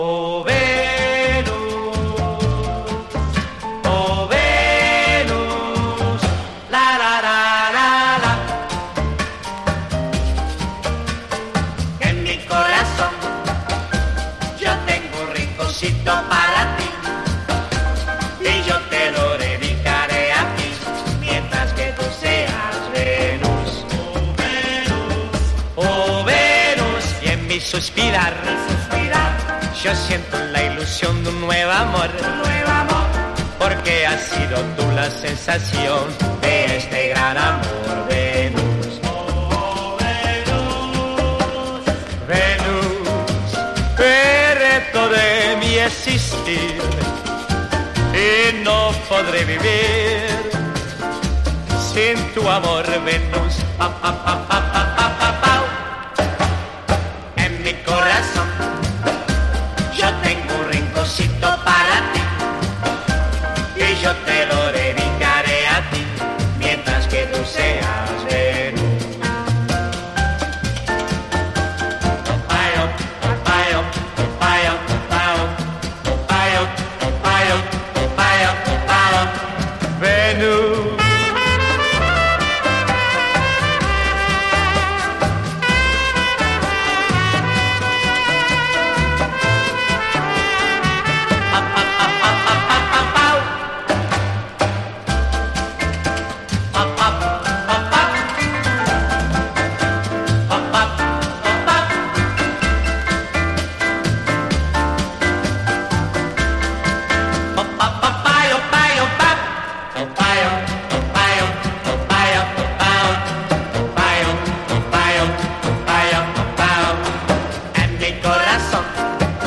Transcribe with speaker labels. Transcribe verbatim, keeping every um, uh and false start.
Speaker 1: Oh Venus, oh Venus, la la la la la. En mi corazón yo tengo un rinconcito para ti y yo te lo dedicaré a ti mientras que tú seas Venus. Oh Venus, oh Venus, y en mi suspirar, suspirar yo siento la ilusión de un nuevo amor, un nuevo amor, porque has sido tú la sensación de este gran amor, Venus. Oh, Venus, Venus, eres todo de mi existir y no podré vivir sin tu amor, Venus. Ah, ah, ah, ah, ah.